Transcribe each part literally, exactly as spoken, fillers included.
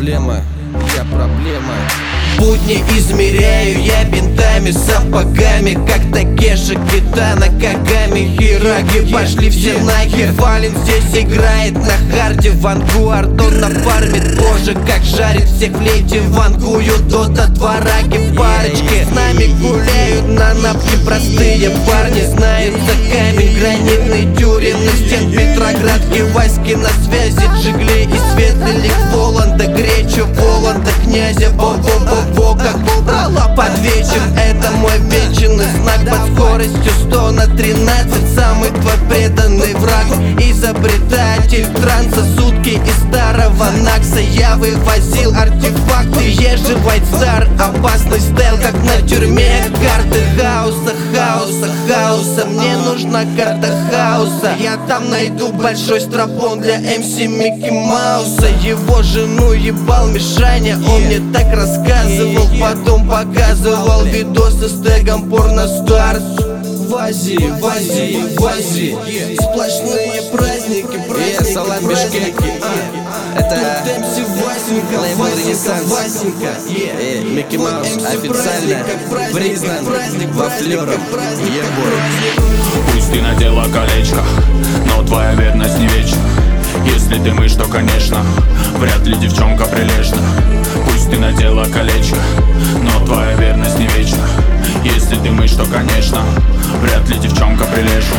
проблема, я проблема. Будни измеряю я бинтами, сапогами, как Такеши, Китана, Кагами, Хираги. Пошли все нахер, Вален здесь играет на харде. Вангуард, он нафармит, боже, как жарит. Всех в лейте вангуют, дота, двораги, парочки с нами гуляют на напке. Простые парни знают за камень, гранитный тюремный стен Петроградки, Васьки на связи, Джигли и Светлый лик Воланда, Гречу, Воланда, князя, бо-бо-бо-бо, как под вечер. Это мой вечный знак под скоростью сто на тринадцать. Самый твой преданный враг, изобретатель транса, сутки из старого Накса. Я вывозил артефакты, ежи Вайтстар, опасный стайл, как на тюрьме. Карты хаоса, хаоса, хаоса, мне нужна карта хаоса. Я там найду большой стропон для эм си Микки Мауса. Его жену ебал Мишаня, он мне так рассказывал, потом показывал видосы с тегом порностарс. В Азии, в Азии, в Азии сплошные праздники, праздники, салат праздники. Это эм си Васенька, лейбл Васенька, Ренессанс. Васенька. Э, Микки Маус официально признан во флёрах ебой. Пусть ты надела колечко, но твоя верность не вечна. Если ты мышь, то конечно, вряд ли девчонка прилежна. Пусть ты надела колечко, но твоя верность не вечна. Если ты мышь, то конечно, вряд ли девчонка прилежна.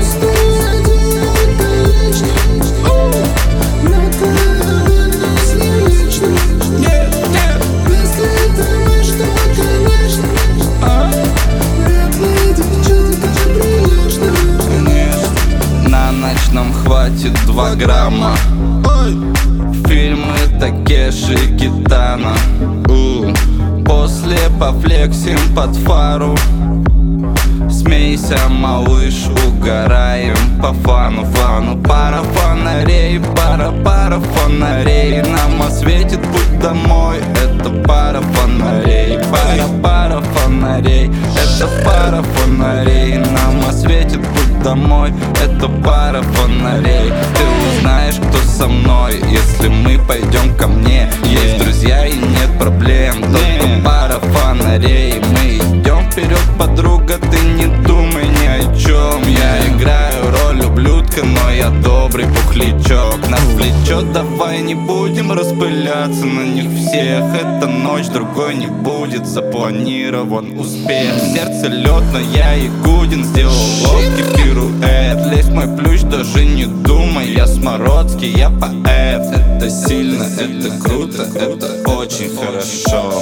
На ночном хватит два грамма. Фильмы Такеши, Китана. После пофлексим под фару. Смейся, малыш, угораем по фану, фану. Пара фонарей, пара, пара фонарей. Нам осветит путь домой. Это пара фонарей, пара, пара фонарей. Это пара фонарей. Нам осветит путь домой. Это пара фонарей. Ты узнаешь, кто со мной, если мы пойдем ко мне. Есть друзья и нет проблем, только пара фонарей. Мы идем вперед, подруга, ты не думай ни о чем. Я играю роль ублюдка, но я добрый пухлячок. Нас влечет, давай не будем распыляться на них всех. Эта ночь другой не будет, запланирован успех. Сердце лед, но я Ягудин, сделал ловкий пируэт. Лезь в мой плющ, даже не думай, я Смородский, я поэт. Это сильно, это круто, это очень хорошо.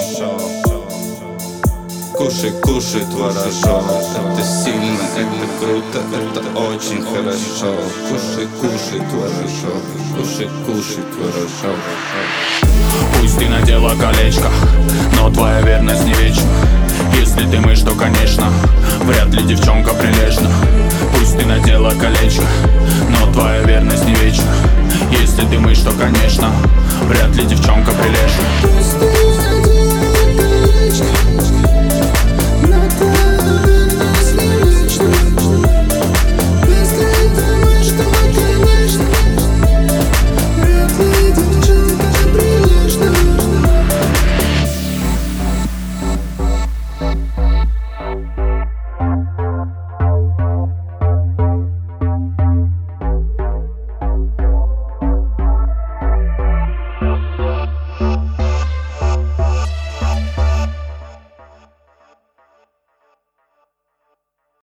Кушай, кушай творожок. Это сильно, это круто, это очень хорошо. Кушай, кушай творожок. Кушай, кушай творожок. Пусть ты надела колечко, но твоя верность не вечна. Если ты мышь, то конечно, вряд ли девчонка прилежна. Пусть ты надела колечко, но твоя верность не вечна. Если ты мышь, то конечно, вряд ли девчонка прилежна.